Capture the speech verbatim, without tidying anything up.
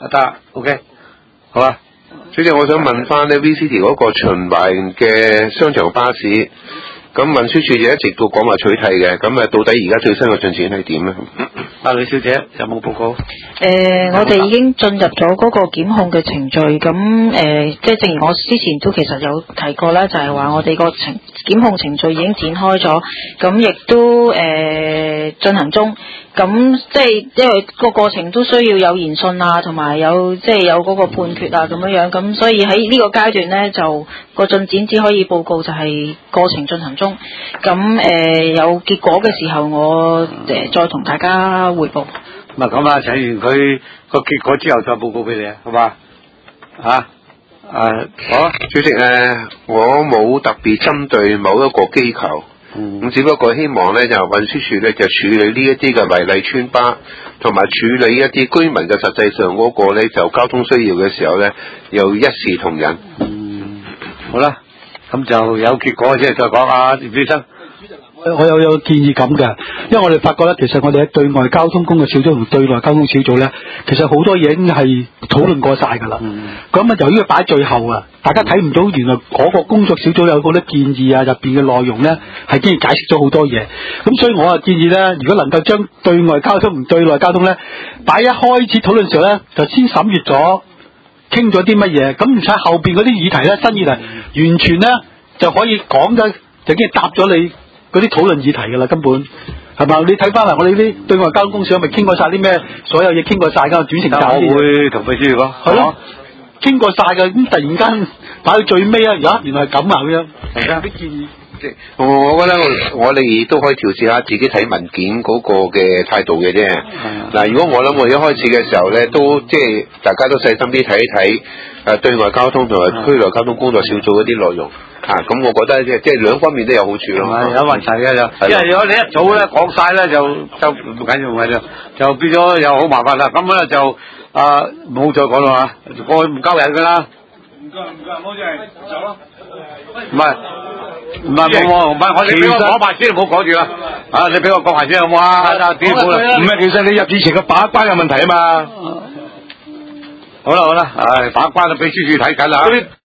得 ，OK， 好啊。 主席，我想問翻呢 V C T 嗰個循環嘅商場巴士，咁運輸署就一直都講話取締嘅，咁啊到底而家最新嘅進展係點咧？ 阿呂小姐有冇報告？ 誒、呃，我哋已經進入咗嗰個檢控嘅程序，咁誒、呃，即係正如我之前都其實有提過啦，就係、是、話我哋個程檢控程序已經展開咗，咁亦都誒進、呃、行中。咁即係因為個過程都需要有研訊啊，同埋有即係有嗰個判決啊咁樣樣，咁所以喺呢個階段呢，就個進展只可以報告就係過程進行中。咁誒、呃、有結果嘅時候，我誒、呃、再同大家匯報。 咁啊咁啊，請完佢個結果之後再報告俾你啊，好嘛？嚇啊好啊， 主席誒，我冇特別針對某一個機構。咁、嗯、只不過希望咧就運輸署咧就處理呢一啲嘅違例村巴，同埋處理一啲居民嘅實際上嗰個咧就交通需要嘅時候咧，又一視同仁。 嗯，好啦，咁就有結果先再講啊，葉醫生。 我有有建議咁嘅，因為我哋發覺咧，其實我哋喺對外交通工作小組同對內交通小組咧，其實好多嘢已經係討論過晒㗎啦。咁啊、嗯，由於佢擺最後啊，大家睇唔到原來嗰個工作小組有好多建議啊，入邊嘅內容咧係經解釋咗好多嘢。咁所以我啊建議咧，如果能夠將對外交通同對內交通咧擺一開始討論時候咧，就先審閱咗，傾咗啲乜嘢，咁唔使後邊嗰啲議題咧，新議題完全咧就可以講嘅，就已經答咗你嗰啲討論議題㗎啦，根本係嘛？你睇翻嚟，我哋啲對外交通公司咪傾過晒啲咩？所有嘢傾過晒㗎，轉成站。 我會同秘書講。係咯， 傾過晒㗎，咁突然間擺到最尾啊！而家原來係咁啊咁樣。係啊，啲建議。 我我覺得我我哋都可以調試下自己睇文件嗰個嘅態度嘅啫。嗱、嗯，如果我諗我一開始嘅時候咧，都即係大家都細心啲睇一睇誒對外交通同埋區內交通工作小組嗰啲內容。啊，咁我覺得即係即係兩方面都有好處咯。 係有問題嘅就，因為如果你一早咧講晒咧，就就唔緊要唔係就變咗又好麻煩啦。咁咧就啊冇再講啦嚇，過去唔交人㗎啦。唔該唔該，冇嘢走咯。唔係唔係冇喎，唔係我哋俾我講埋先，唔好講住啦。啊，你俾我講埋先好唔好啊？點好啦？唔係，其實你入之前嘅把關有問題啊嘛。好啦好啦，唉，把關啊，俾書處睇緊啦。